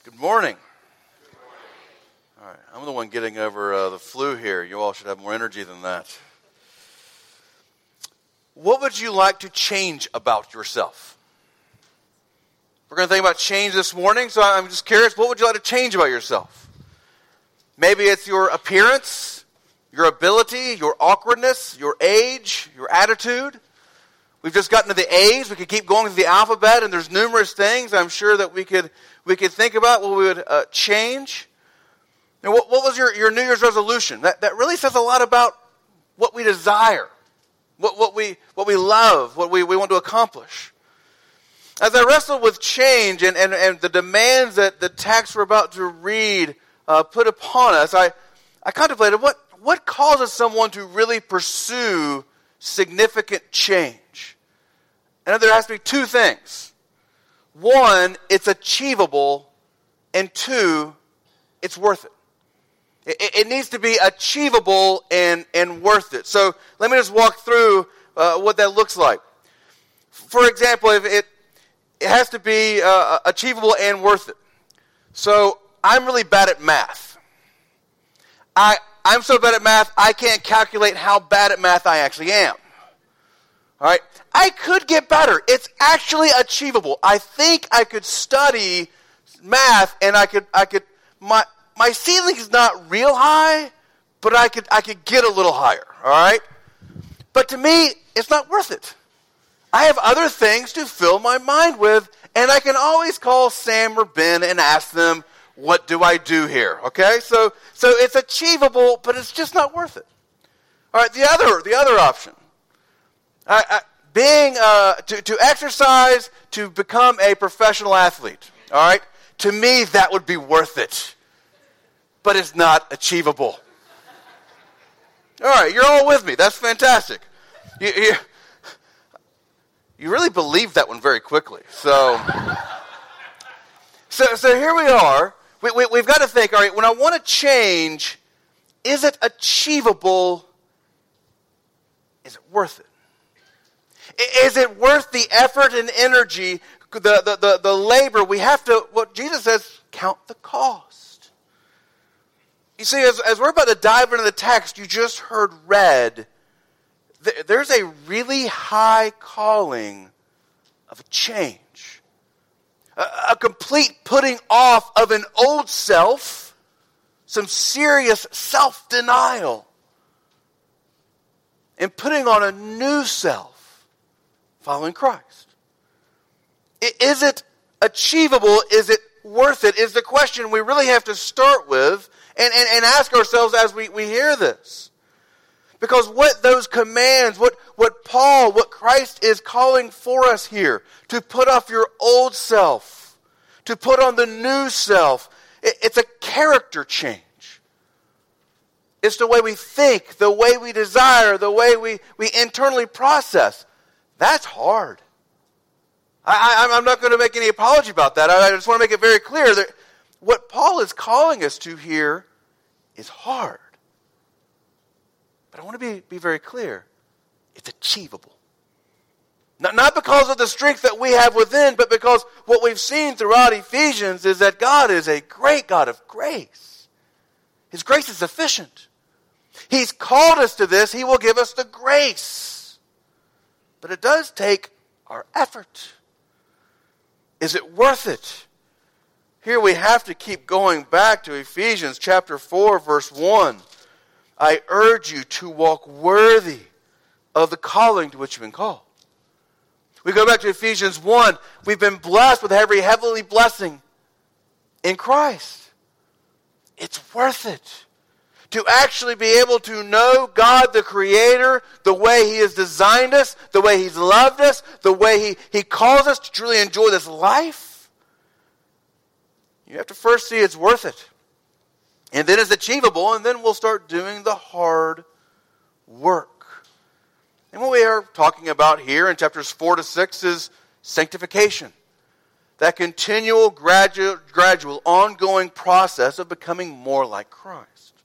Good morning. All right, I'm the one getting over the flu here. You all should have more energy than that. What would you like to change about yourself? We're going to think about change this morning, so I'm just curious, what would you like to change about yourself? Maybe it's your appearance, your ability, your awkwardness, your age, your attitude. We've just gotten to the A's. We could keep going through the alphabet, and there's numerous things I'm sure that we could think about what we would change. Now, what was your New Year's resolution? That really says a lot about what we desire, what we love, what we want to accomplish. As I wrestled with change and the demands that the text we're about to read put upon us, I contemplated what causes someone to really pursue significant change. And there has to be two things. One, it's achievable, and two, it's worth it. It needs to be achievable and worth it. So let me just walk through what that looks like. For example, if it has to be achievable and worth it. So I'm really bad at math. I'm so bad at math, I can't calculate how bad at math I actually am. All right? I could get better. It's actually achievable. I think I could study math, and I could. My ceiling is not real high, but I could get a little higher. All right? But to me, it's not worth it. I have other things to fill my mind with, and I can always call Sam or Ben and ask them, what do I do here? Okay? So it's achievable, but it's just not worth it. All right, the other option. To exercise, to become a professional athlete. All right? To me, that would be worth it. But it's not achievable. All right, you're all with me. That's fantastic. You really believed that one very quickly. So here we are. We've got to think, all right, when I want to change, is it achievable? Is it worth it? Is it worth the effort and energy, the labor? We have to, what Jesus says, count the cost. You see, as we're about to dive into the text you just heard read, there's a really high calling of a change. A complete putting off of an old self, some serious self-denial, and putting on a new self, following Christ. Is it achievable? Is it worth it? Is the question we really have to start with and ask ourselves as we hear this. Because what those commands, what Paul, what Christ is calling for us here, to put off your old self, to put on the new self, it's a character change. It's the way we think, the way we desire, the way we internally process. That's hard. I'm not going to make any apology about that. I just want to make it very clear that what Paul is calling us to here is hard. But I want to be very clear. It's achievable. Not because of the strength that we have within, but because what we've seen throughout Ephesians is that God is a great God of grace. His grace is sufficient. He's called us to this. He will give us the grace. But it does take our effort. Is it worth it? Here we have to keep going back to Ephesians chapter 4, verse 1. I urge you to walk worthy of the calling to which you've been called. We go back to Ephesians 1. We've been blessed with every heavenly blessing in Christ. It's worth it. To actually be able to know God the Creator, the way He has designed us, the way He's loved us, the way He calls us to truly enjoy this life. You have to first see it's worth it. And then it's achievable, and then we'll start doing the hard work. And what we are talking about here in chapters 4 to 6 is sanctification. That continual, gradual, ongoing process of becoming more like Christ.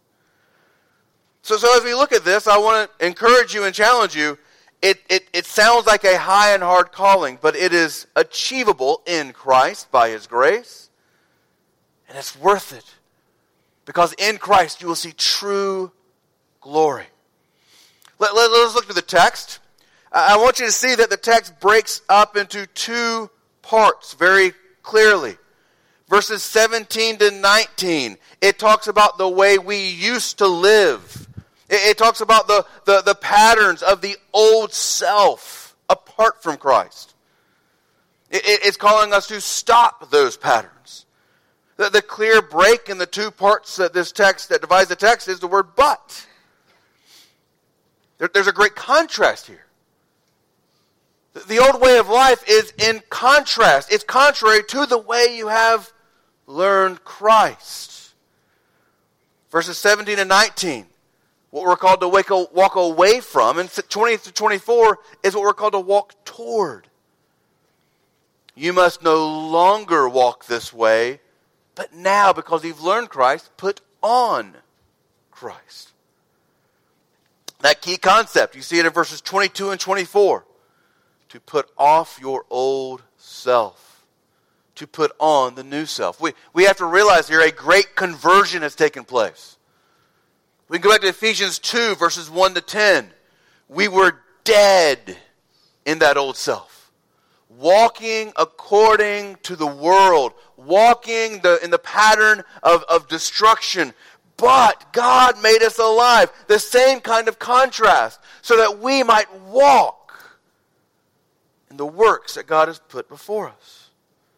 So as we look at this, I want to encourage you and challenge you. It sounds like a high and hard calling, but it is achievable in Christ by His grace. And it's worth it. Because in Christ you will see true glory. Let's look to the text. I want you to see that the text breaks up into two parts very clearly. Verses 17 to 19, it talks about the way we used to live. It talks about the patterns of the old self apart from Christ. It's calling us to stop those patterns. The clear break in the two parts that divides the text is the word but. There's a great contrast here. The old way of life is in contrast. It's contrary to the way you have learned Christ. Verses 17 and 19, what we're called to walk away from, and 20 to 24 is what we're called to walk toward. You must no longer walk this way, but now, because you've learned Christ, put on Christ. That key concept, you see it in verses 22 and 24. To put off your old self. To put on the new self. We have to realize here a great conversion has taken place. We can go back to Ephesians 2, verses 1 to 10. We were dead in that old self. Walking according to the world. Walking in the pattern of destruction. But God made us alive. The same kind of contrast. So that we might walk in the works that God has put before us.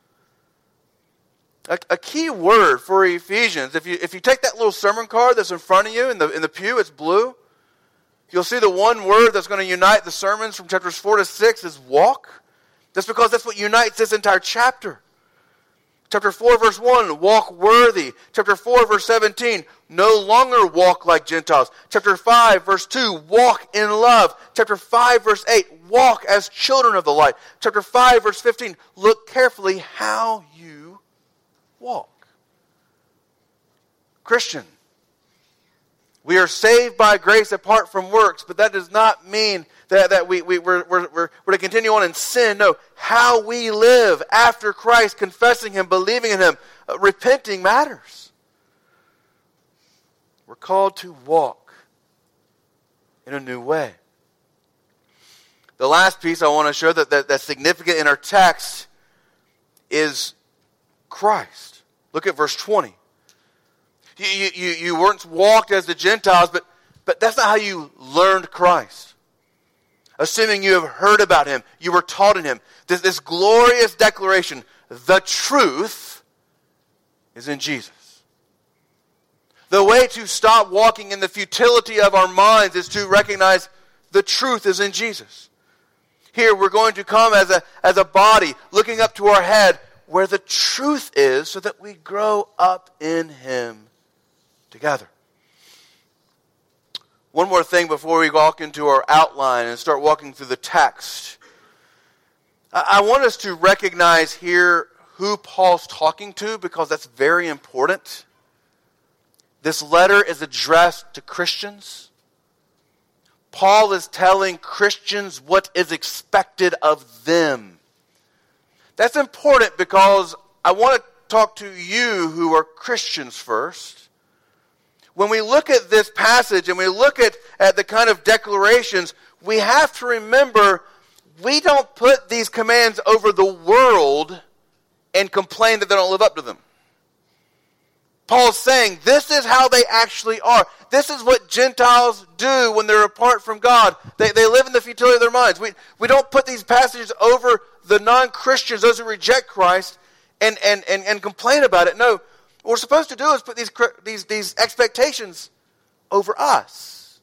A key word for Ephesians, if you take that little sermon card that's in front of you in the pew, it's blue. You'll see the one word that's going to unite the sermons from chapters 4 to 6 is walk. That's because that's what unites this entire chapter. Chapter 4, verse 1, walk worthy. Chapter 4, verse 17, no longer walk like Gentiles. Chapter 5, verse 2, walk in love. Chapter 5, verse 8, walk as children of the light. Chapter 5, verse 15, look carefully how you walk. Christian, we are saved by grace apart from works, but that does not mean that we're to continue on in sin. No, how we live after Christ, confessing Him, believing in Him, repenting matters. We're called to walk in a new way. The last piece I want to show that's significant in our text is Christ. Look at verse 20. You weren't walked as the Gentiles, but that's not how you learned Christ. Assuming you have heard about Him, you were taught in Him. This glorious declaration, the truth is in Jesus. The way to stop walking in the futility of our minds is to recognize the truth is in Jesus. Here we're going to come as a body, looking up to our head, where the truth is, so that we grow up in Him together. One more thing before we walk into our outline and start walking through the text. I want us to recognize here who Paul's talking to, because that's very important. This letter is addressed to Christians. Paul is telling Christians what is expected of them. That's important because I want to talk to you who are Christians first. When we look at this passage and we look at the kind of declarations, we have to remember we don't put these commands over the world and complain that they don't live up to them. Paul's saying this is how they actually are. This is what Gentiles do when they're apart from God. They live in the futility of their minds. We don't put these passages over the non-Christians, those who reject Christ, and complain about it. No. What we're supposed to do is put these expectations over us,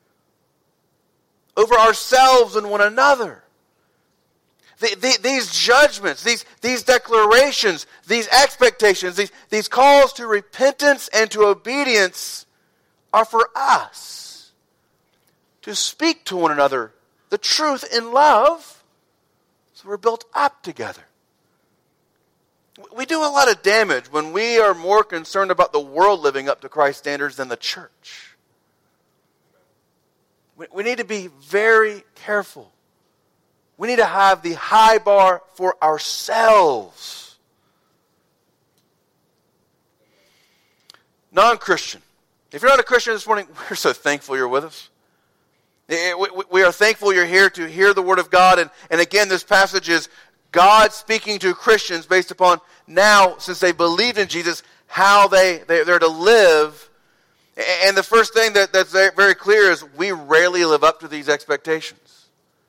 over ourselves and one another. These judgments, these declarations, these expectations, these calls to repentance and to obedience are for us to speak to one another the truth in love, so we're built up together. We do a lot of damage when we are more concerned about the world living up to Christ's standards than the church. We need to be very careful. We need to have the high bar for ourselves. Non-Christian. If you're not a Christian this morning, we're so thankful you're with us. We are thankful you're here to hear the Word of God. And again, this passage is God speaking to Christians based upon now, since they believed in Jesus, how they're to live. And the first thing that's very clear is we rarely live up to these expectations.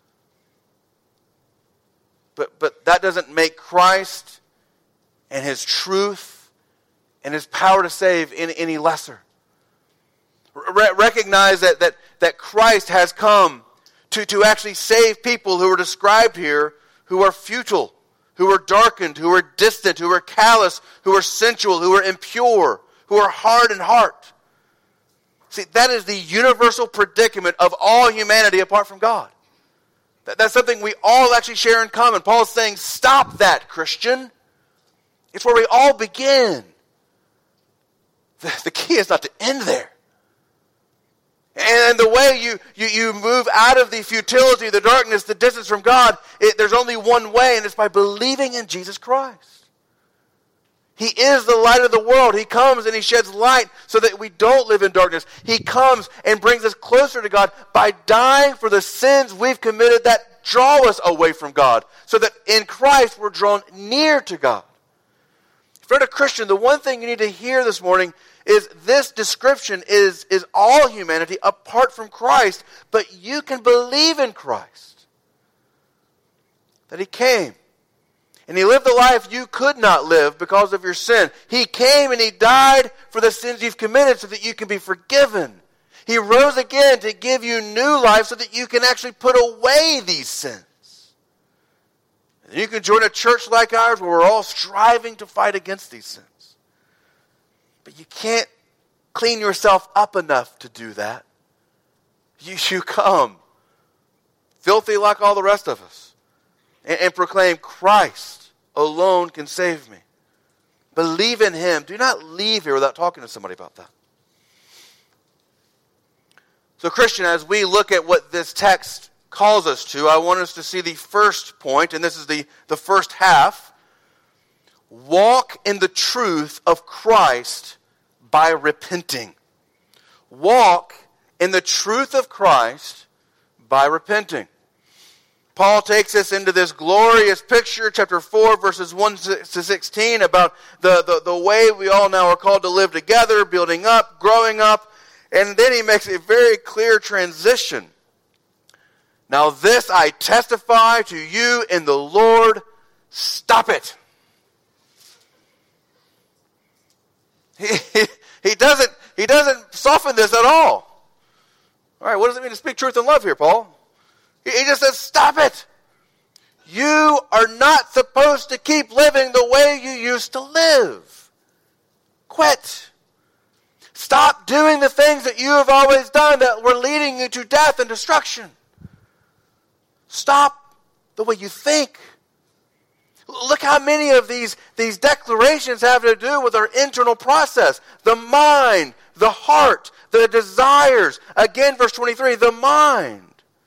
But that doesn't make Christ and His truth and His power to save any lesser. Recognize that Christ has come to actually save people who are described here, who are futile, who are darkened, who are distant, who are callous, who are sensual, who are impure, who are hard in heart. See, that is the universal predicament of all humanity apart from God. That's something we all actually share in common. Paul is saying, stop that, Christian. It's where we all begin. The key is not to end there. And the way you move out of the futility, the darkness, the distance from God, there's only one way, and it's by believing in Jesus Christ. He is the light of the world. He comes and He sheds light so that we don't live in darkness. He comes and brings us closer to God by dying for the sins we've committed that draw us away from God, so that in Christ we're drawn near to God. If you're not a Christian, the one thing you need to hear this morning is this description is all humanity apart from Christ, but you can believe in Christ. That He came and He lived the life you could not live because of your sin. He came and He died for the sins you've committed so that you can be forgiven. He rose again to give you new life so that you can actually put away these sins. And you can join a church like ours where we're all striving to fight against these sins. But you can't clean yourself up enough to do that. You come, filthy like all the rest of us, and proclaim Christ alone can save me. Believe in Him. Do not leave here without talking to somebody about that. So Christian, as we look at what this text calls us to, I want us to see the first point, and this is the first half. Walk in the truth of Christ by repenting. Walk in the truth of Christ by repenting. Paul takes us into this glorious picture, chapter 4, verses 1 to 16, about the way we all now are called to live together, building up, growing up, and then he makes a very clear transition. Now this I testify to you in the Lord, stop it. He doesn't soften this at all. All right, what does it mean to speak truth in love here, Paul? He just says, stop it. You are not supposed to keep living the way you used to live. Quit. Stop doing the things that you have always done that were leading you to death and destruction. Stop the way you think. Look how many of these declarations have to do with our internal process. The mind, the heart, the desires. Again, verse 23, the mind.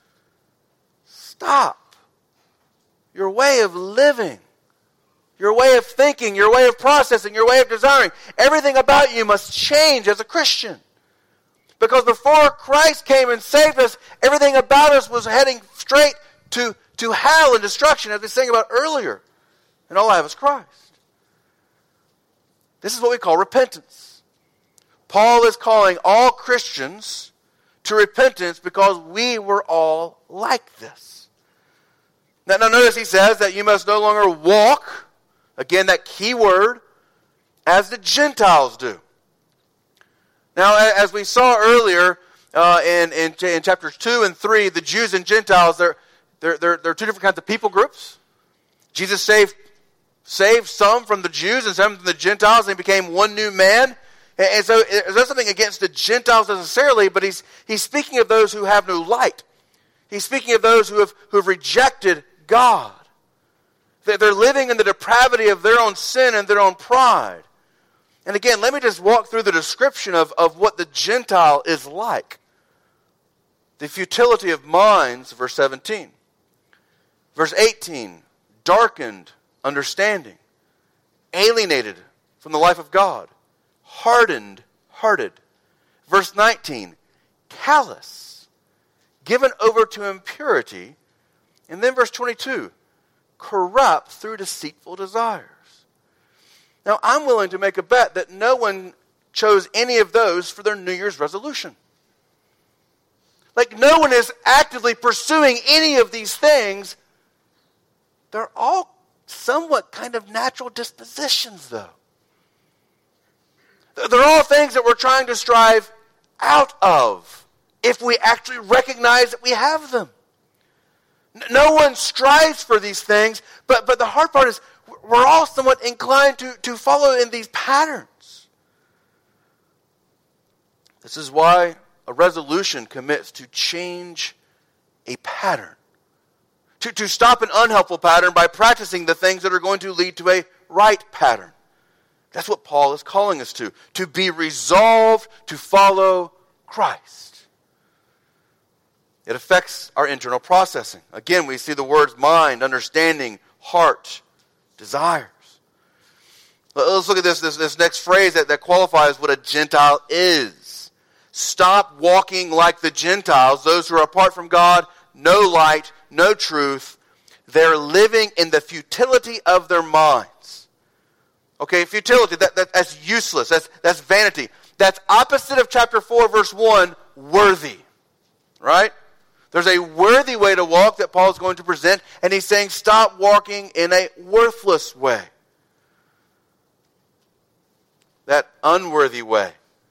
Stop. Your way of living, your way of thinking, your way of processing, your way of desiring. Everything about you must change as a Christian. Because before Christ came and saved us, everything about us was heading straight to hell and destruction, as we sang about earlier. And all I have is Christ. This is what we call repentance. Paul is calling all Christians to repentance because we were all like this. Now notice he says that you must no longer walk, again that key word, as the Gentiles do. Now as we saw earlier in chapters 2 and 3, the Jews and Gentiles, they're two different kinds of people groups. Jesus saved some from the Jews and some from the Gentiles, and he became one new man. And so there's not something against the Gentiles necessarily, but he's speaking of those who have no light. He's speaking of those who have rejected God. They're living in the depravity of their own sin and their own pride. And again, let me just walk through the description of what the Gentile is like. The futility of minds, verse 17. Verse 18, darkened understanding, alienated from the life of God, hardened hard-hearted. Verse 19, callous, given over to impurity. And then verse 22, corrupt through deceitful desires. Now, I'm willing to make a bet that no one chose any of those for their New Year's resolution. Like, no one is actively pursuing any of these things. They're all somewhat kind of natural dispositions, though. They're all things that we're trying to strive out of if we actually recognize that we have them. No one strives for these things, but the hard part is we're all somewhat inclined to follow in these patterns. This is why a resolution commits to change a pattern. To stop an unhelpful pattern by practicing the things that are going to lead to a right pattern. That's what Paul is calling us to be resolved to follow Christ. It affects our internal processing. Again, we see the words mind, understanding, heart, desires. Let's look at this next phrase that qualifies what a Gentile is. Stop walking like the Gentiles, those who are apart from God, no light, no truth. They're living in the futility of their minds. Okay, futility, that's useless, that's vanity. That's opposite of chapter 4, verse 1, worthy. Right? There's a worthy way to walk that Paul is going to present, and he's saying stop walking in a worthless way. That unworthy way.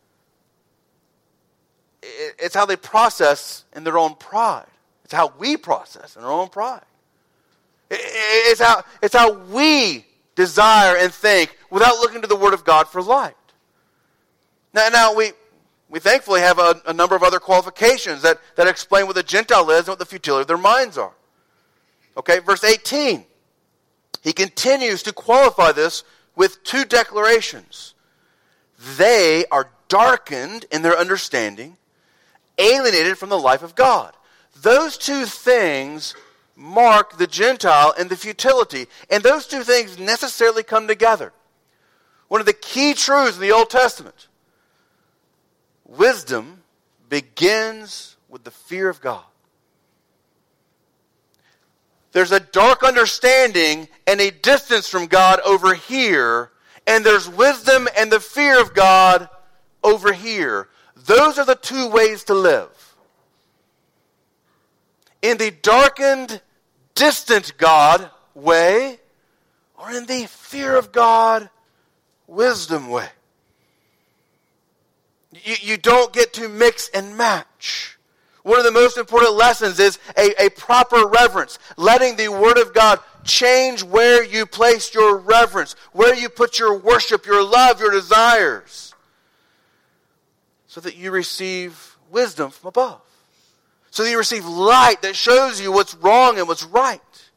It's how they process in their own pride. It's how we process in our own pride. It's how we desire and think without looking to the Word of God for light. Now we thankfully have a number of other qualifications that explain what the Gentile is and what the futility of their minds are. Okay, verse 18. He continues to qualify this with two declarations. They are darkened in their understanding, alienated from the life of God. Those two things mark the Gentile and the futility. And those two things necessarily come together. One of the key truths in the Old Testament: wisdom begins with the fear of God. There's a dark understanding and a distance from God over here, and there's wisdom and the fear of God over here. Those are the two ways to live. In the darkened, distant God way, or in the fear of God, wisdom way. You don't get to mix and match. One of the most important lessons is a proper reverence. Letting the Word of God change where you place your reverence, where you put your worship, your love, your desires, so that you receive wisdom from above. So that you receive light that shows you what's wrong and what's right.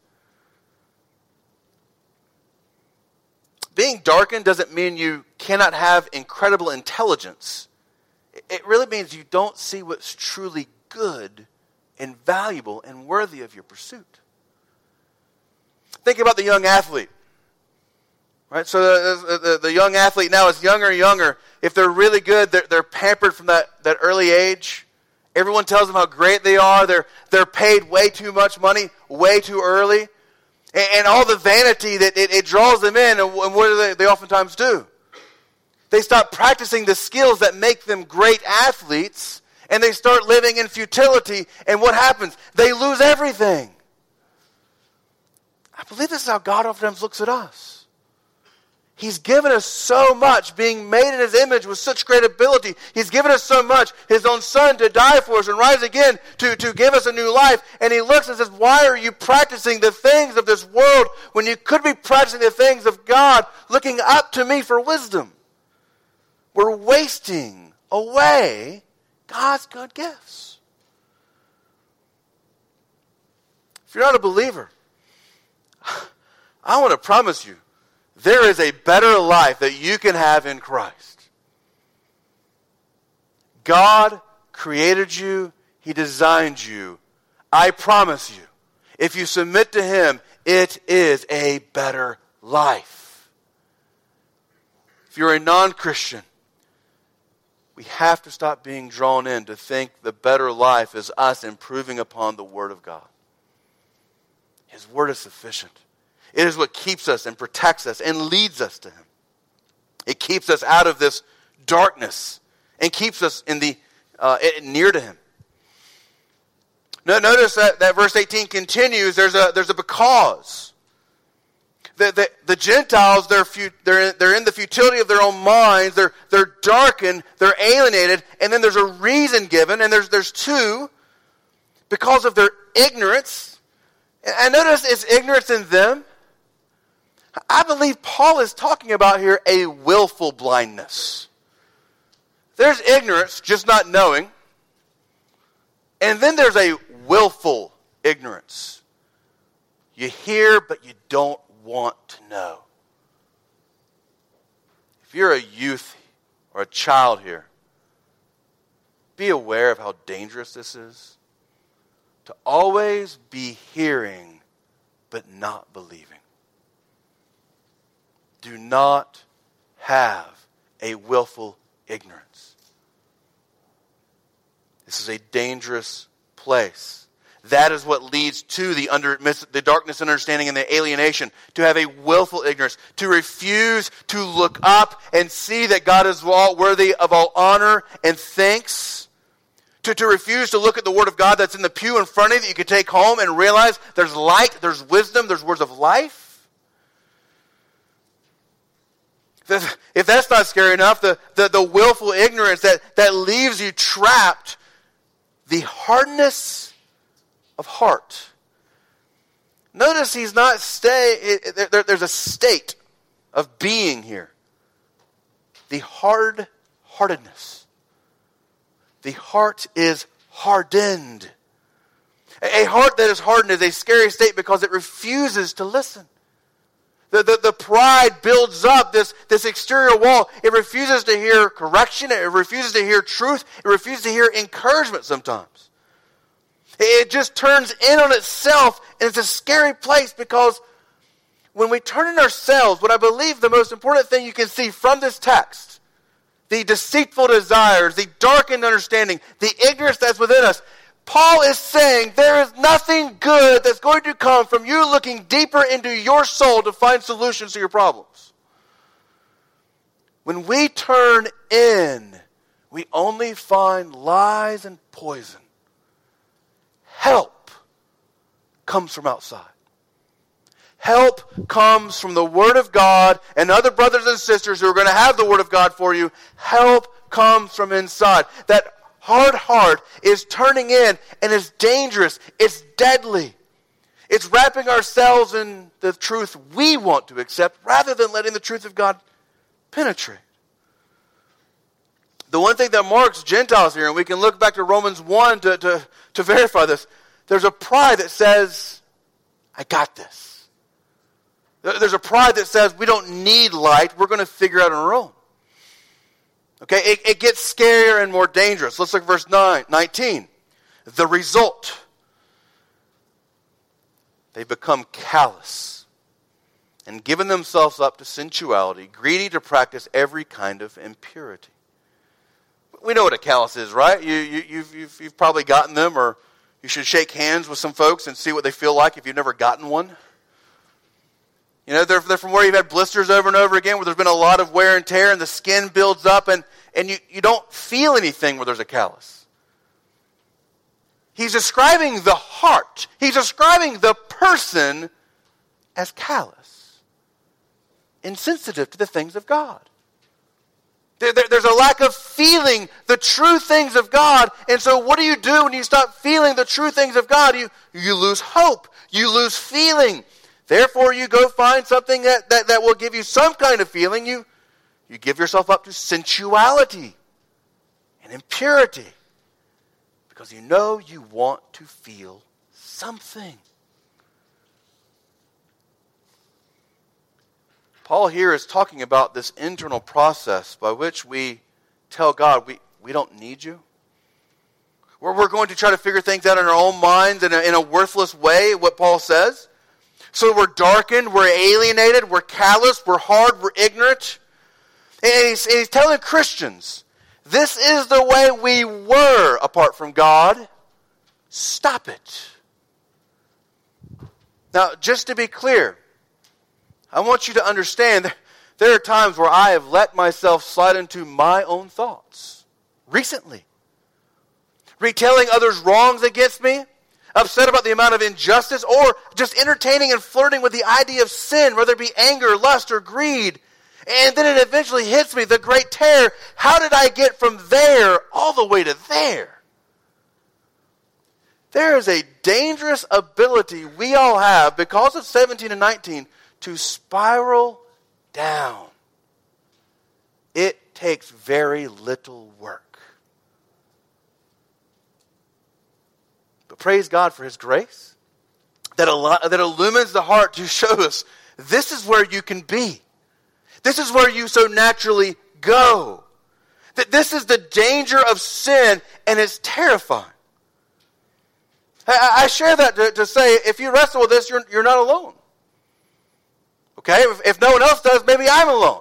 Being darkened doesn't mean you cannot have incredible intelligence. It really means you don't see what's truly good and valuable and worthy of your pursuit. Think about the young athlete. Right? So the young athlete now is younger and younger. If they're really good, they're pampered from that early age. Everyone tells them how great they are. They're paid way too much money, way too early. And all the vanity that it draws them in, and what do they oftentimes do? They stop practicing the skills that make them great athletes, and they start living in futility, and what happens? They lose everything. I believe this is how God oftentimes looks at us. He's given us so much, being made in His image with such great ability. He's given us so much, His own Son to die for us and rise again to give us a new life. And He looks and says, why are you practicing the things of this world when you could be practicing the things of God, looking up to me for wisdom? We're wasting away God's good gifts. If you're not a believer, I want to promise you, there is a better life that you can have in Christ. God created you. He designed you. I promise you, if you submit to Him, it is a better life. If you're a non-Christian, we have to stop being drawn in to think the better life is us improving upon the Word of God. His Word is sufficient. It is what keeps us and protects us and leads us to Him. It keeps us out of this darkness and keeps us in the near to Him. Now, notice that verse 18 continues. There's a because. The Gentiles, they're in the futility of their own minds. They're darkened. They're alienated. And then there's a reason given. And there's two. Because of their ignorance. And notice it's ignorance in them. I believe Paul is talking about here a willful blindness. There's ignorance, just not knowing. And then there's a willful ignorance. You hear, but you don't want to know. If you're a youth or a child here, be aware of how dangerous this is. To always be hearing, but not believing. Do not have a willful ignorance. This is a dangerous place. That is what leads to the darkness and understanding and the alienation. To have a willful ignorance. To refuse to look up and see that God is worthy of all honor and thanks. To refuse to look at the Word of God that's in the pew in front of you that you can take home and realize there's light, there's wisdom, there's words of life. If that's not scary enough, the willful ignorance that leaves you trapped, the hardness of heart. Notice he's not there's a state of being here. The hard-heartedness. The heart is hardened. A heart that is hardened is a scary state because it refuses to listen. The pride builds up this exterior wall. It refuses to hear correction. It refuses to hear truth. It refuses to hear encouragement sometimes. It just turns in on itself, and it's a scary place because when we turn in ourselves, what I believe the most important thing you can see from this text, the deceitful desires, the darkened understanding, the ignorance that's within us, Paul is saying there is nothing good that's going to come from you looking deeper into your soul to find solutions to your problems. When we turn in, we only find lies and poison. Help comes from outside. Help comes from the Word of God and other brothers and sisters who are going to have the Word of God for you. Help comes from inside. That hard heart is turning in and is dangerous. It's deadly. It's wrapping ourselves in the truth we want to accept rather than letting the truth of God penetrate. The one thing that marks Gentiles here, and we can look back to Romans 1 to verify this, there's a pride that says, I got this. There's a pride that says we don't need light. We're going to figure it out on our own. Okay, it gets scarier and more dangerous. Let's look at verse 19. The result. They become callous and given themselves up to sensuality, greedy to practice every kind of impurity. We know what a callous is, right? You've probably gotten them, or you should shake hands with some folks and see what they feel like if you've never gotten one. You know, they're from where you've had blisters over and over again, where there's been a lot of wear and tear, and the skin builds up, and you don't feel anything where there's a callus. He's describing the heart. He's describing the person as callous, insensitive to the things of God. There's a lack of feeling the true things of God, and so what do you do when you stop feeling the true things of God? You lose hope. You lose feeling. Therefore, you go find something that will give you some kind of feeling. You give yourself up to sensuality and impurity because you know you want to feel something. Paul here is talking about this internal process by which we tell God, we don't need you. We're going to try to figure things out in our own minds in a worthless way, what Paul says. So we're darkened, we're alienated, we're callous, we're hard, we're ignorant. And he's telling Christians This is the way we were apart from God. Stop it. Now, just to be clear, I want you to understand there are times where I have let myself slide into my own thoughts. Recently. Retelling others' wrongs against me, upset about the amount of injustice, or just entertaining and flirting with the idea of sin, whether it be anger, lust, or greed. And then it eventually hits me, the great terror. How did I get from there all the way to there? There is a dangerous ability we all have, because of 17 and 19, to spiral down. It takes very little work. But praise God for His grace that illumines the heart to show us this is where you can be. This is where you so naturally go. That this is the danger of sin, and it's terrifying. I share that to say, if you wrestle with this, you're not alone. Okay? If no one else does, maybe I'm alone.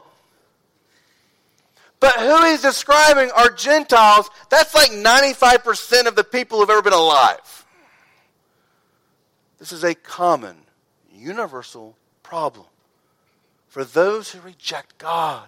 But who he's describing are Gentiles. That's like 95% of the people who've ever been alive. This is a common, universal problem for those who reject God.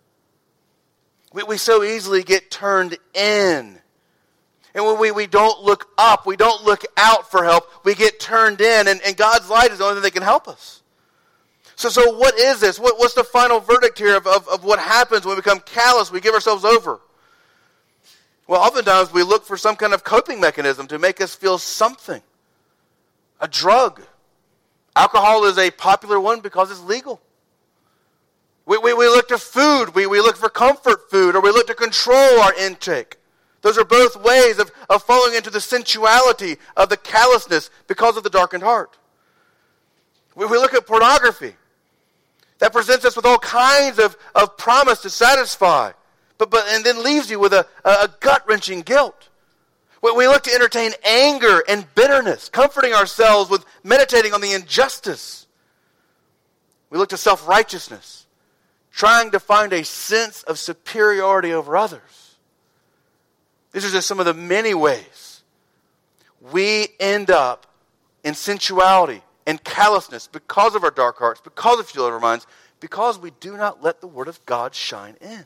We so easily get turned in. And when we don't look up, we don't look out for help, we get turned in, and God's light is the only thing that can help us. So what is this? What's the final verdict here of what happens when we become callous, we give ourselves over? Well, oftentimes we look for some kind of coping mechanism to make us feel something. A drug. Alcohol is a popular one because it's legal. We look to food. We look for comfort food, or we look to control our intake. Those are both ways of falling into the sensuality of the callousness because of the darkened heart. We look at pornography. That presents us with all kinds of promise to satisfy, and then leaves you with a gut-wrenching guilt. We look to entertain anger and bitterness, comforting ourselves with meditating on the injustice. We look to self-righteousness, trying to find a sense of superiority over others. These are just some of the many ways we end up in sensuality and callousness because of our dark hearts, because of fuel of our minds, because we do not let the Word of God shine in.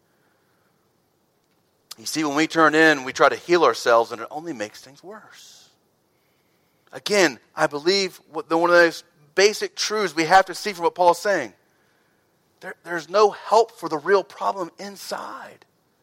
You see, when we turn in, we try to heal ourselves, and it only makes things worse. Again, I believe one of those basic truths we have to see from what Paul is saying. There's no help for the real problem inside.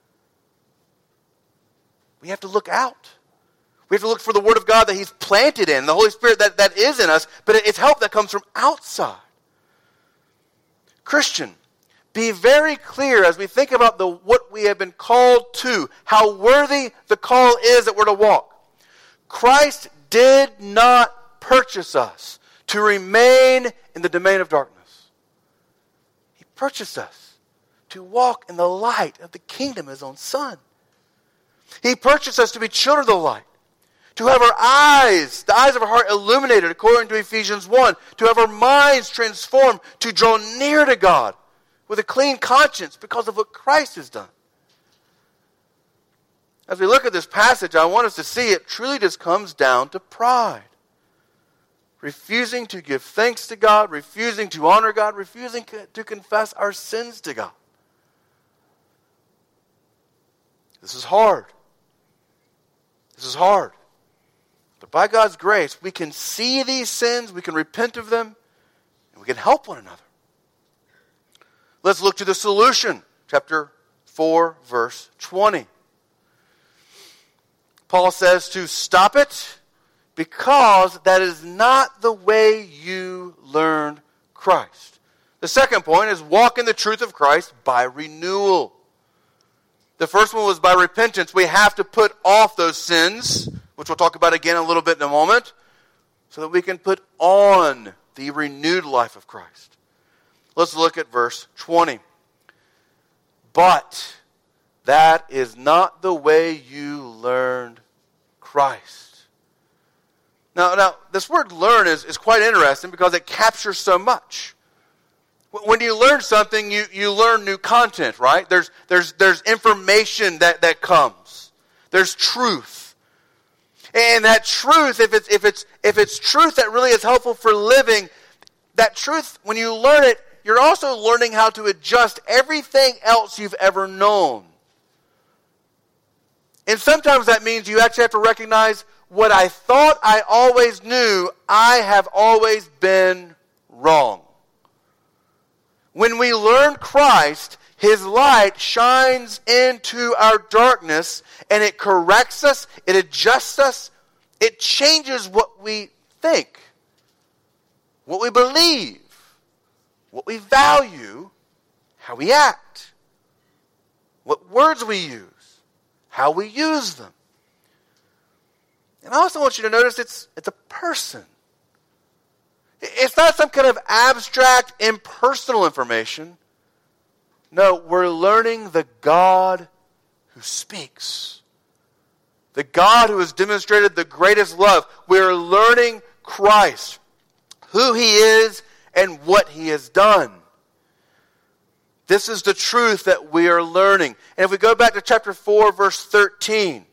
We have to look out. We have to look for the Word of God that He's planted in, the Holy Spirit that is in us, but it's help that comes from outside. Christian, be very clear as we think about what we have been called to, how worthy the call is that we're to walk. Christ did not purchase us to remain in the domain of darkness. He purchased us to walk in the light of the kingdom of His own Son. He purchased us to be children of the light, to have our eyes, the eyes of our heart illuminated according to Ephesians 1, to have our minds transformed, to draw near to God with a clean conscience because of what Christ has done. As we look at this passage, I want us to see it truly just comes down to pride. Refusing to give thanks to God, refusing to honor God, refusing to confess our sins to God. This is hard. This is hard. But by God's grace, we can see these sins, we can repent of them, and we can help one another. Let's look to the solution. Chapter 4, verse 20. Paul says to stop it because that is not the way you learned Christ. The second point is walk in the truth of Christ by renewal. The first one was by repentance. We have to put off those sins, which we'll talk about again a little bit in a moment, so that we can put on the renewed life of Christ. Let's look at verse 20. But that is not the way you learned Christ. Now, this word learn is quite interesting because it captures so much. When you learn something, you learn new content, right? There's information that comes. There's truth. And that truth, if it's truth that really is helpful for living, that truth, when you learn it, you're also learning how to adjust everything else you've ever known. And sometimes that means you actually have to recognize what I thought I always knew, I have always been wrong. When we learn Christ, His light shines into our darkness, and it corrects us, it adjusts us, it changes what we think, what we believe, what we value, how we act, what words we use, how we use them. And I also want you to notice it's a person. It's not some kind of abstract, impersonal information. No, we're learning the God who speaks. The God who has demonstrated the greatest love. We're learning Christ, who He is and what He has done. This is the truth that we are learning. And if we go back to chapter 4, verse 13.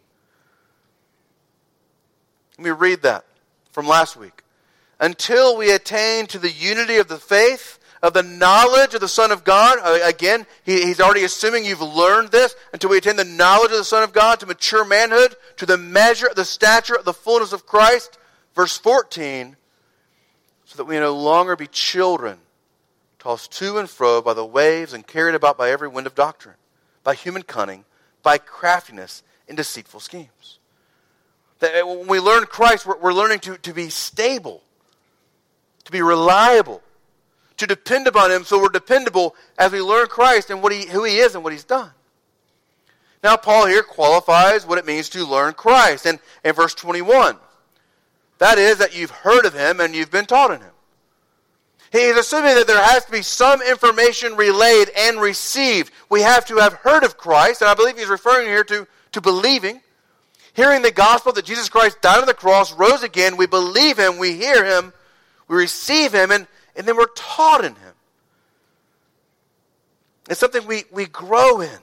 Let me read that from last week. Until we attain to the unity of the faith, of the knowledge of the Son of God. Again, he's already assuming you've learned this. Until we attain the knowledge of the Son of God, to mature manhood, to the measure, the stature, the fullness of Christ. Verse 14. So that we no longer be children, tossed to and fro by the waves and carried about by every wind of doctrine, by human cunning, by craftiness and deceitful schemes. That when we learn Christ, we're learning to be stable, to be reliable, to depend upon Him, so we're dependable as we learn Christ and who He is and what He's done. Now, Paul here qualifies what it means to learn Christ. And in verse 21, that is that you've heard of Him and you've been taught in Him. He's assuming that there has to be some information relayed and received. We have to have heard of Christ, and I believe he's referring here to believing. Hearing the gospel that Jesus Christ died on the cross, rose again, we believe Him, we hear Him, we receive Him, and then we're taught in Him. It's something we grow in.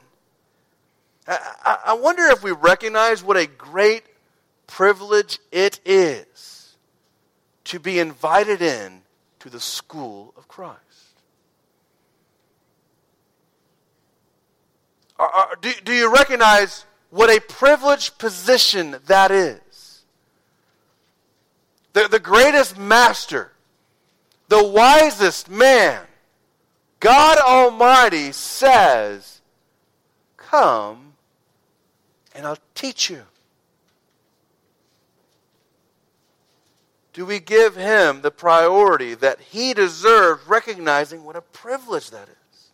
I wonder if we recognize what a great privilege it is to be invited in to the school of Christ. Do you recognize what a privileged position that is? The greatest master, the wisest man, God Almighty says, come and I'll teach you. Do we give Him the priority that He deserves, recognizing what a privilege that is?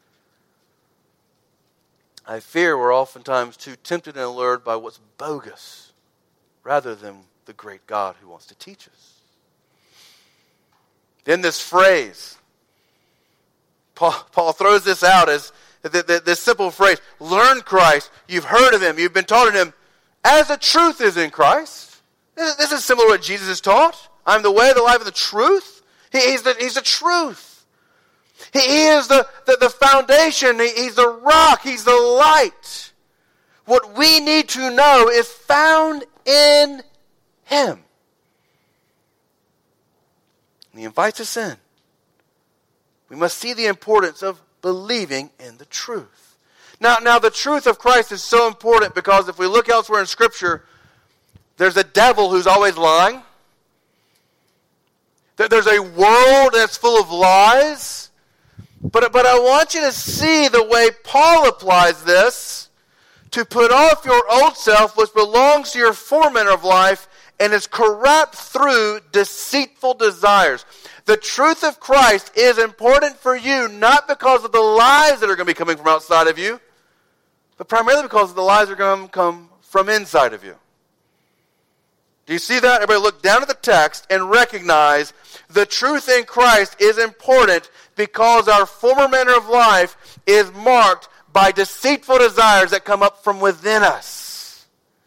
I fear we're oftentimes too tempted and allured by what's bogus rather than the great God who wants to teach us. Then this phrase, Paul throws this out as this simple phrase, learn Christ, you've heard of Him, you've been taught in Him, as the truth is in Christ. This is similar to what Jesus has taught. I'm the way, the life, and the truth. He's the truth. He is the foundation. He's the rock. He's the light. What we need to know is found in Him. And He invites us in. We must see the importance of believing in the truth. Now the truth of Christ is so important because if we look elsewhere in Scripture, there's a devil who's always lying. There's a world that's full of lies. But I want you to see the way Paul applies this to put off your old self, which belongs to your former manner of life, and is corrupt through deceitful desires. The truth of Christ is important for you, not because of the lies that are going to be coming from outside of you, but primarily because the lies are going to come from inside of you. Do you see that? Everybody look down at the text and recognize the truth in Christ is important because our former manner of life is marked by deceitful desires that come up from within us.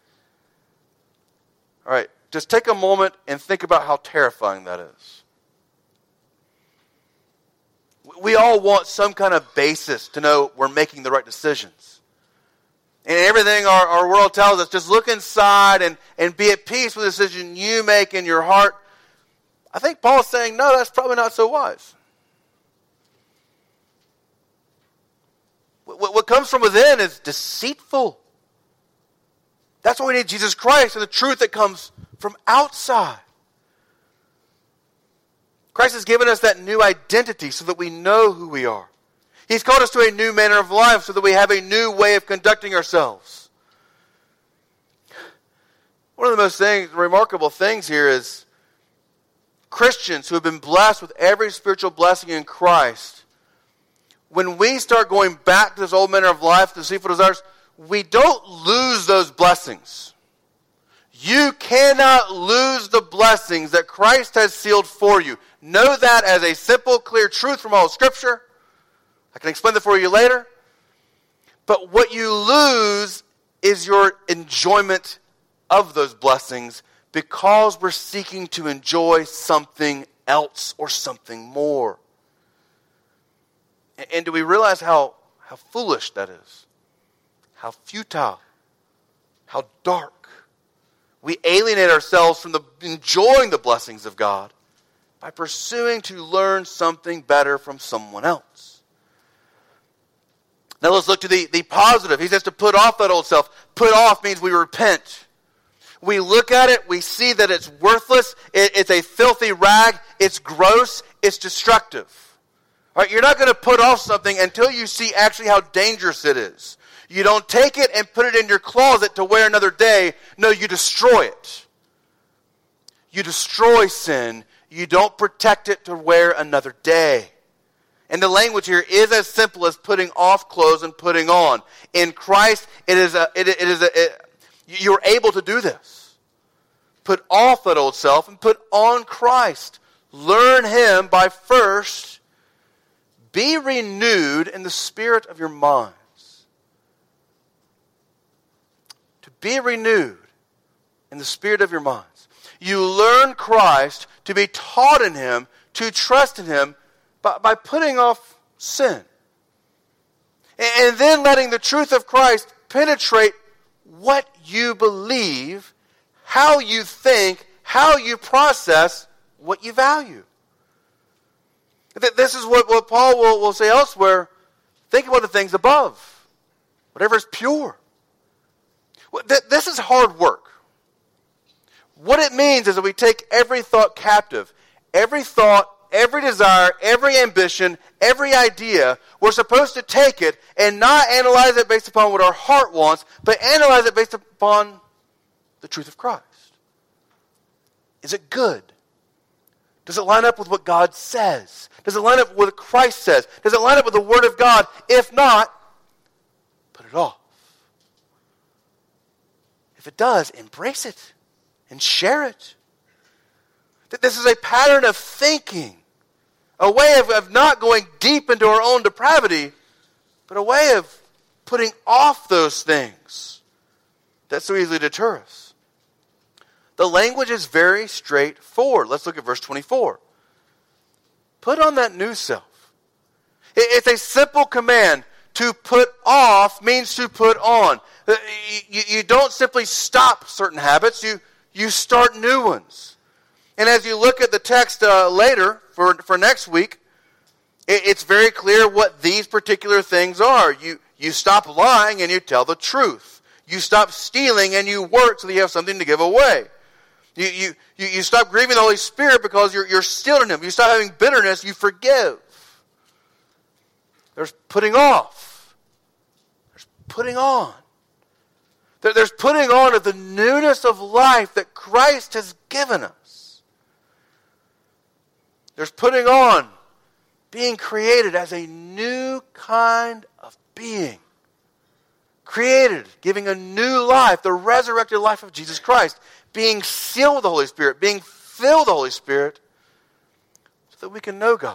All right, just take a moment and think about how terrifying that is. We all want some kind of basis to know we're making the right decisions. And everything our world tells us, just look inside and be at peace with the decision you make in your heart. I think Paul's saying, no, that's probably not so wise. What comes from within is deceitful. That's why we need Jesus Christ and the truth that comes from outside. Christ has given us that new identity so that we know who we are. He's called us to a new manner of life so that we have a new way of conducting ourselves. One of the most remarkable things here is Christians who have been blessed with every spiritual blessing in Christ. When we start going back to this old manner of life, the deceitful desires, we don't lose those blessings. You cannot lose the blessings that Christ has sealed for you. Know that as a simple, clear truth from all of Scripture. I can explain that for you later. But what you lose is your enjoyment of those blessings because we're seeking to enjoy something else or something more. And do we realize how foolish that is? How futile? How dark? We alienate ourselves from enjoying the blessings of God by pursuing to learn something better from someone else. Now let's look to the positive. He says to put off that old self. Put off means we repent. We look at it, we see that it's worthless, it's a filthy rag, it's gross, it's destructive. All right, you're not going to put off something until you see actually how dangerous it is. You don't take it and put it in your closet to wear another day. No, you destroy it. You destroy sin. You don't protect it to wear another day. And the language here is as simple as putting off clothes and putting on. In Christ, you're able to do this. Put off that old self and put on Christ. Learn Him by first be renewed in the spirit of your minds. To be renewed in the spirit of your minds. You learn Christ, to be taught in Him, to trust in Him by putting off sin. And then letting the truth of Christ penetrate what you believe, how you think, how you process what you value. This is what Paul will say elsewhere. Think about the things above. Whatever is pure. This is hard work. What it means is that we take every thought captive. Every thought, every desire, every ambition, every idea. We're supposed to take it and not analyze it based upon what our heart wants, but analyze it based upon the truth of Christ. Is it good? Does it line up with what God says? Does it line up with what Christ says? Does it line up with the Word of God? If not, put it off. If it does, embrace it and share it. This is a pattern of thinking, a way of not going deep into our own depravity, but a way of putting off those things that so easily deter us. The language is very straightforward. Let's look at verse 24. Put on that new self. It's a simple command. To put off means to put on. You don't simply stop certain habits. You start new ones. And as you look at the text later for next week, it's very clear what these particular things are. You stop lying and you tell the truth. You stop stealing and you work so that you have something to give away. You stop grieving the Holy Spirit because you're still in Him. You stop having bitterness, you forgive. There's putting off. There's putting on. There's putting on of the newness of life that Christ has given us. There's putting on being created as a new kind of being. Created, giving a new life, the resurrected life of Jesus Christ. Being sealed with the Holy Spirit, being filled with the Holy Spirit, so that we can know God.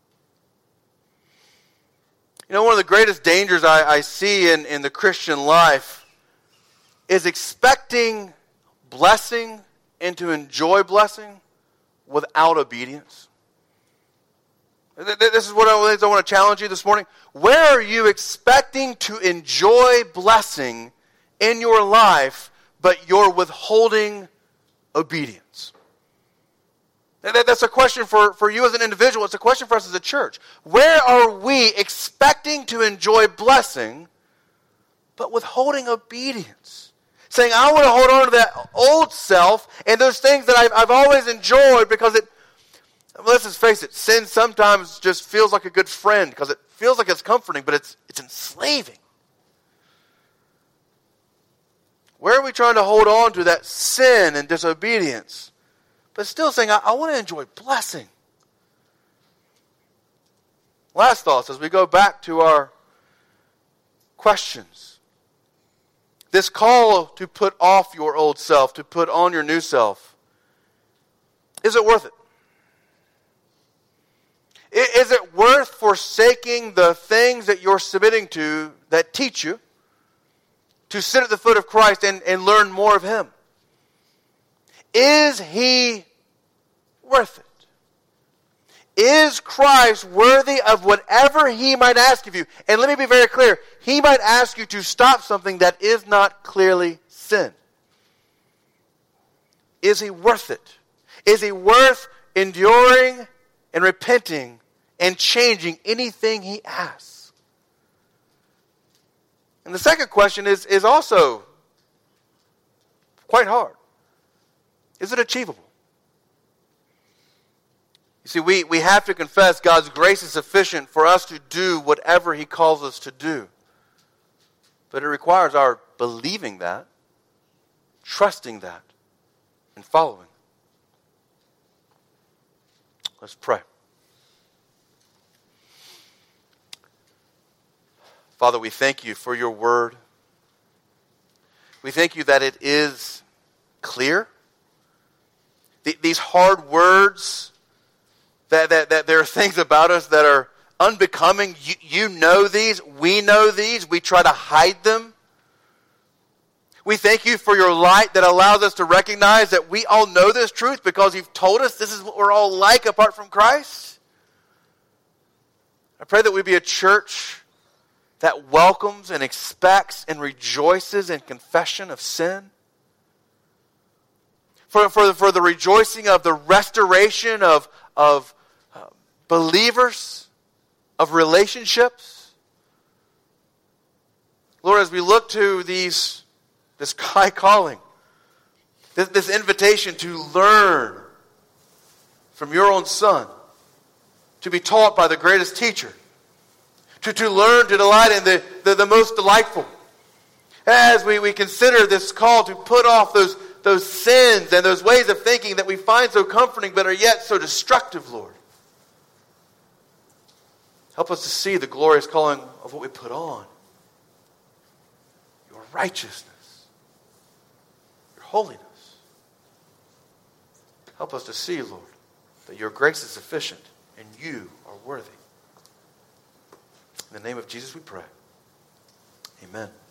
You know, one of the greatest dangers I see in the Christian life is expecting blessing and to enjoy blessing without obedience. This is what I want to challenge you this morning. Where are you expecting to enjoy blessing in your life, but you're withholding obedience? That's a question for you as an individual. It's a question for us as a church. Where are we expecting to enjoy blessing, but withholding obedience? Saying, I want to hold on to that old self and those things that I've always enjoyed because let's just face it, sin sometimes just feels like a good friend because it feels like it's comforting, but it's enslaving. Where are we trying to hold on to that sin and disobedience, but still saying, I want to enjoy blessing? Last thoughts as we go back to our questions. This call to put off your old self, to put on your new self, is it worth it? Is it worth forsaking the things that you're submitting to that teach you to sit at the foot of Christ and learn more of Him? Is He worth it? Is Christ worthy of whatever He might ask of you? And let me be very clear. He might ask you to stop something that is not clearly sin. Is He worth it? Is He worth enduring and repenting and changing anything He asks? And the second question is also quite hard. Is it achievable? You see, we have to confess God's grace is sufficient for us to do whatever He calls us to do. But it requires our believing that, trusting that, and following. Let's pray. Father, we thank You for Your word. We thank You that it is clear. These hard words, that there are things about us that are unbecoming. You know these. We know these. We try to hide them. We thank You for Your light that allows us to recognize that we all know this truth because You've told us this is what we're all like apart from Christ. I pray that we be a church that welcomes and expects and rejoices in confession of sin. For the rejoicing of the restoration of believers, of relationships. Lord, as we look to this high calling, this invitation to learn from Your own Son, to be taught by the greatest teacher, to learn to delight in the most delightful. As we consider this call to put off those sins and those ways of thinking that we find so comforting but are yet so destructive, Lord. Help us to see the glorious calling of what we put on. Your righteousness. Your holiness. Help us to see, Lord, that Your grace is sufficient and You are worthy. In the name of Jesus we pray. Amen.